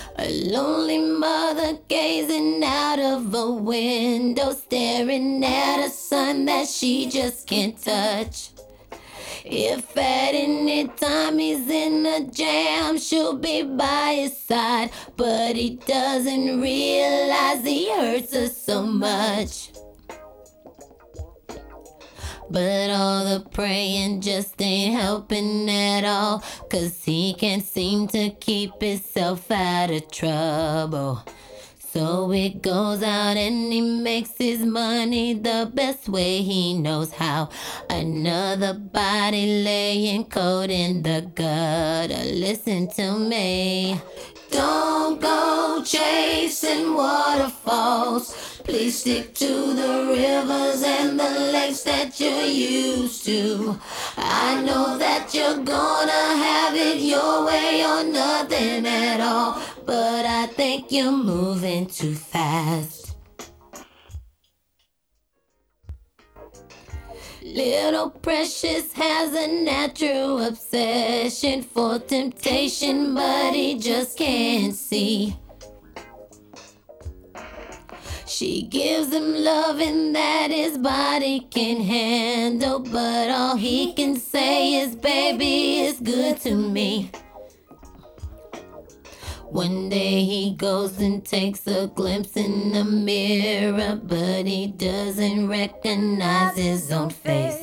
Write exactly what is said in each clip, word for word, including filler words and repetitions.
A lonely mother gazing out of a window, staring at a son that she just can't touch. If at any time he's in a jam, she'll be by his side. But he doesn't realize he hurts her so much. But all the praying just ain't helping at all, 'cause he can't seem to keep himself out of trouble. So he goes out and he makes his money the best way he knows how. Another body laying cold in the gutter. Listen to me. Don't go chasing waterfalls. Please stick to the rivers and the lakes that you're used to. I know that you're gonna have it your way or nothing at all, but I think you're moving too fast. Little Precious has a natural obsession for temptation, but he just can't see. She gives him loving that his body can handle, but all he can say is, baby, it's good to me. One day he goes and takes a glimpse in the mirror, but he doesn't recognize his own face.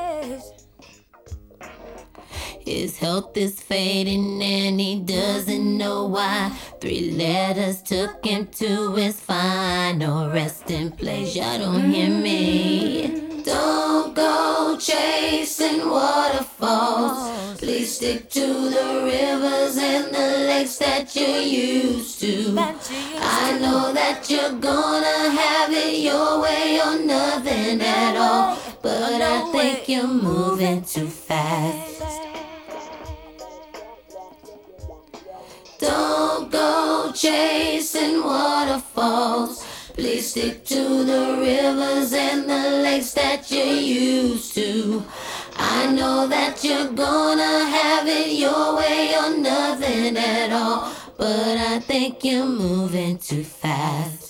His health is fading and he doesn't know why. Three letters took him to his final resting place. Y'all don't hear me. Don't go chasing waterfalls. Please stick to the rivers and the lakes that you're used to. I know that you're gonna have it your way or nothing at all, but I think you're moving too fast. Don't go chasing waterfalls. Please stick to the rivers and the lakes that you're used to. I know that you're gonna have it your way or nothing at all, but I think you're moving too fast.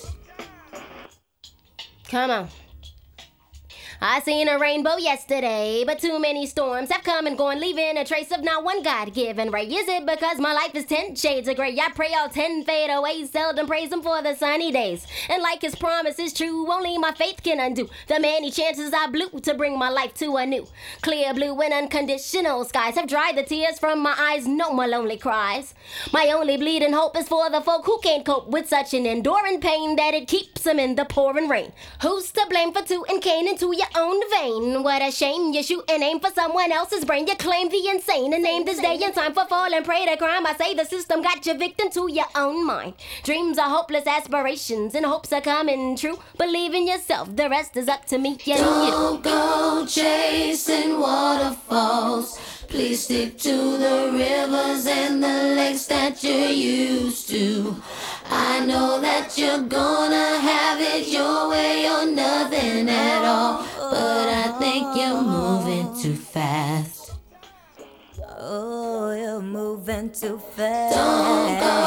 Come on. I seen a rainbow yesterday, but too many storms have come and gone, leaving a trace of not one God-given ray. Is it because my life is ten shades of gray? I pray all ten fade away, seldom praise him for the sunny days. And like his promise is true, only my faith can undo the many chances I blew to bring my life to a new clear blue and unconditional skies have dried the tears from my eyes, no more lonely cries. My only bleeding hope is for the folk who can't cope with such an enduring pain that it keeps them in the pouring rain. Who's to blame for tooting cane into your own vein? What a shame, you shoot and aim for someone else's brain. You claim the insane and name this day and time for falling prey to crime. I say the system got you victim to your own mind. Dreams are hopeless aspirations and hopes are coming true. Believe in yourself, the rest is up to me. Yeah, Don't go chasing waterfalls. Please stick to the rivers and the lakes that you're used to. I know that you're gonna have it your way or nothing at all, but I think you're moving too fast. Oh, you're moving too fast. Don't go